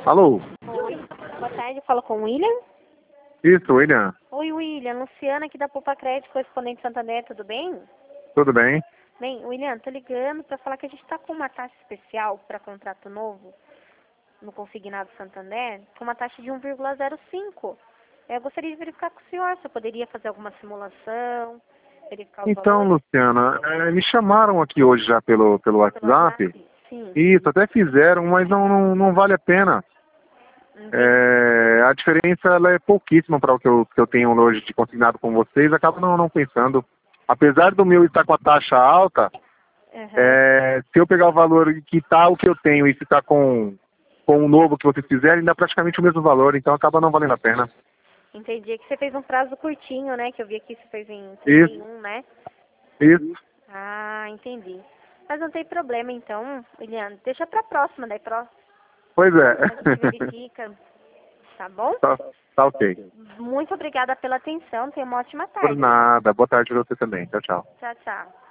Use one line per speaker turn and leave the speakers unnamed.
Alô?
Oi, boa tarde, falo com o William.
Isso, William.
Oi, William, Luciana aqui da Poupa Crédito, correspondente Santander, tudo bem?
Tudo bem?
Bem, William, tô ligando para falar que a gente está com uma taxa especial para contrato novo no consignado Santander, com uma taxa de 1,05. Eu gostaria de verificar com o senhor se eu poderia fazer alguma simulação, verificar os
Então,
valores.
Luciana, me chamaram aqui hoje já pelo
Pelo
WhatsApp.
Sim,
Isso, até fizeram, mas não vale a pena.
entendi.
A diferença ela é pouquíssima para o que eu tenho hoje de consignado com vocês. Acaba não pensando. Apesar do meu estar com a taxa alta,
Aham.
se eu pegar o valor que está o que eu tenho e se está com o novo que vocês fizerem, dá praticamente o mesmo valor. Então acaba não valendo a pena.
Entendi. É que você fez um prazo curtinho, né? Que eu vi aqui você fez em
Isso,
31, né?
isso.
Ah, entendi. Mas não tem problema, então, William. Deixa pra próxima, daí
Pois é.
a gente verifica, tá bom?
Tá ok.
Muito obrigada pela atenção. Tenha uma ótima
Por
tarde.
nada. Boa tarde pra você também. Tchau, tchau.
Tchau, tchau.